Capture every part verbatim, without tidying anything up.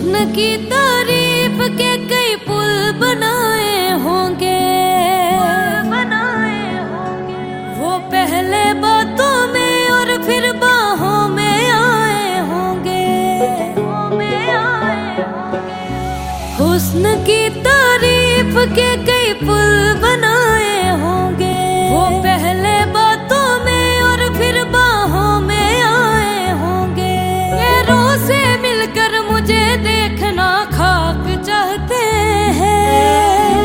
हुस्न की तारीफ के कई पुल बनाए होंगे, बनाए होंगे। वो पहले बातों में और फिर बाहों में आए होंगे, में आए होंगे। हुस्न की तारीफ के कई पुल बनाए होंगे, वो पहले बातों में और फिर बाहों में आए होंगे। पैरों से मिलकर मुझे देखना खाक चाहते हैं,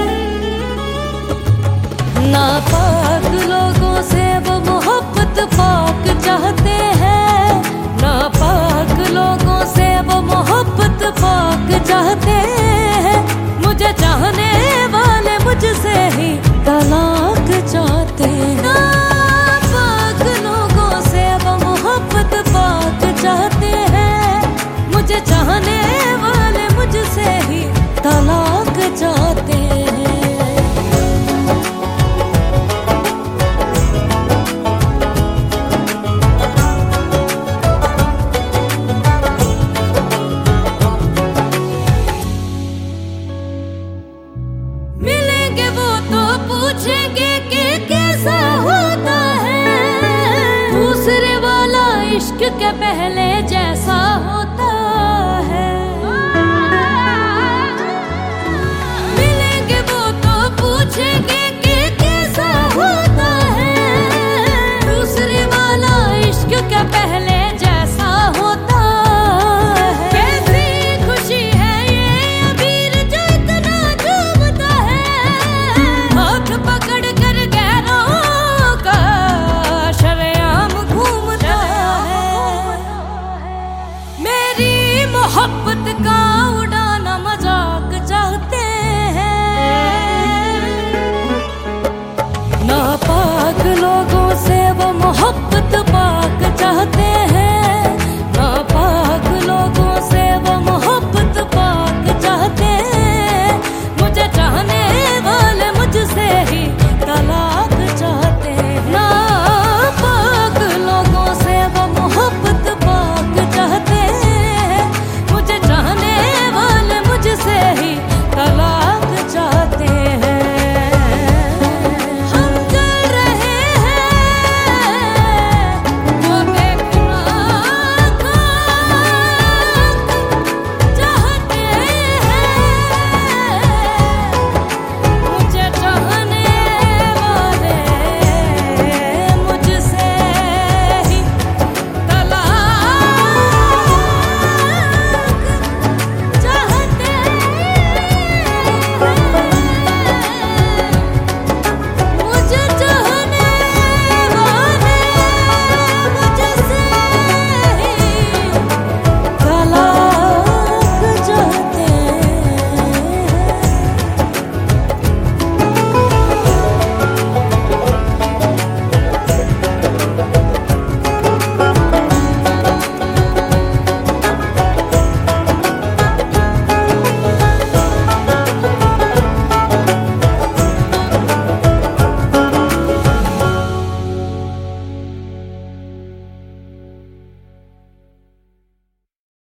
नापाक लोगों से वो मोहब्बत पाक चाहते हैं, नापाक लोगों से वो मोहब्बत पाक चाहते हैं। मुझे चाहने वाले मुझसे ही तलाक चाहते हैं, नापाक लोगों से वो मोहब्बत पाक चाहते हैं। मुझे चाहने वाले मुझसे ही तलाक चाहते हैं। मिलेंगे वो तो पूछेंगे कि कैसा होता है, दूसरे वाला इश्क के पहले जैसा होता है। मिलेंगे वो तो पूछेंगे कि कैसा होता है, दूसरे वाला इश्क के पहले जैसा होता है। कैसी खुशी है ये अबीर जो इतना झूमता है, हाथ पकड़ कर गैरों का शरेआम घूमता है। मेरी मोहब्बत का उड़ाना मजाक चाहते हैं, नापाक लोगों से वो मोहब्बत पाक चाहते